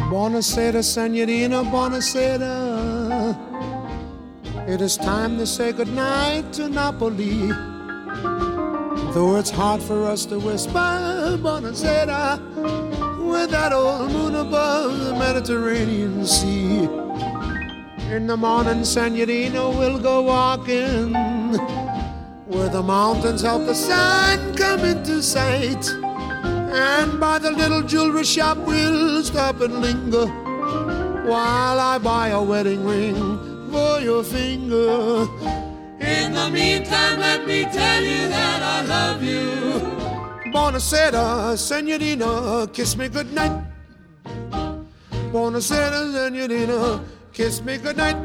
Buonasera, senorina, buonasera. It is time to say goodnight to Napoli. Though it's hard for us to whisper buonasera with that old moon above the Mediterranean Sea. In the morning, senorina, we'll go walking where the mountains help the sun come into sight. And by the little jewelry shop we'll stop and linger while I buy a wedding ring for your finger. In the meantime, let me tell you that I love you. Buonasera, senorina, kiss me goodnight. Buonasera, senorina, kiss me goodnight.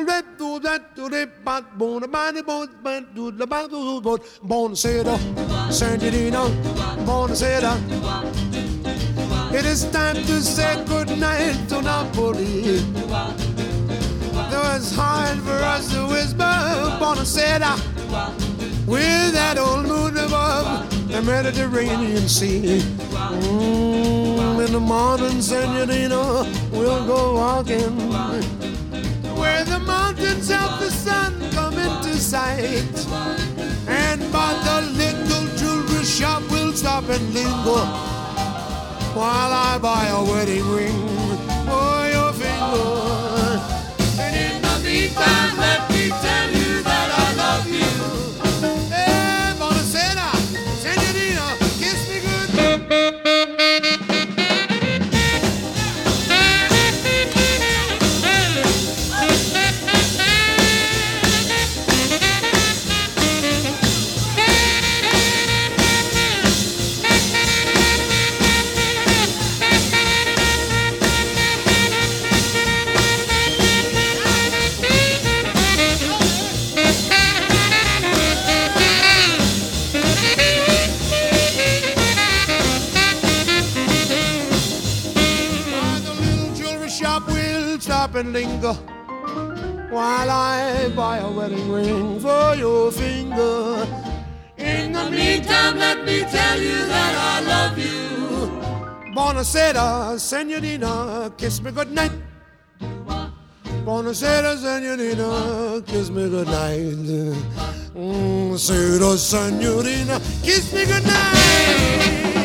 Buonasera, senorina, buonasera. It is time to say goodnight to Napoli. Though it's hard for us to whisper buonasera with that old moon above the Mediterranean Sea. In the morning, senorina, we'll go walking where the mountains help the sun come into sight. And by the little jewelry shop we'll stop and linger while I buy a wedding ring for your finger. And in the meantime, let me tell you that I love you. Hey, buonasera, senorina, kiss me good. And linger while I buy a wedding ring for your finger. In the meantime, let me tell you that I love you. Buonasera, senorina, kiss me goodnight. Buonasera, senorina, kiss me goodnight. Buonasera, senorina, kiss me goodnight.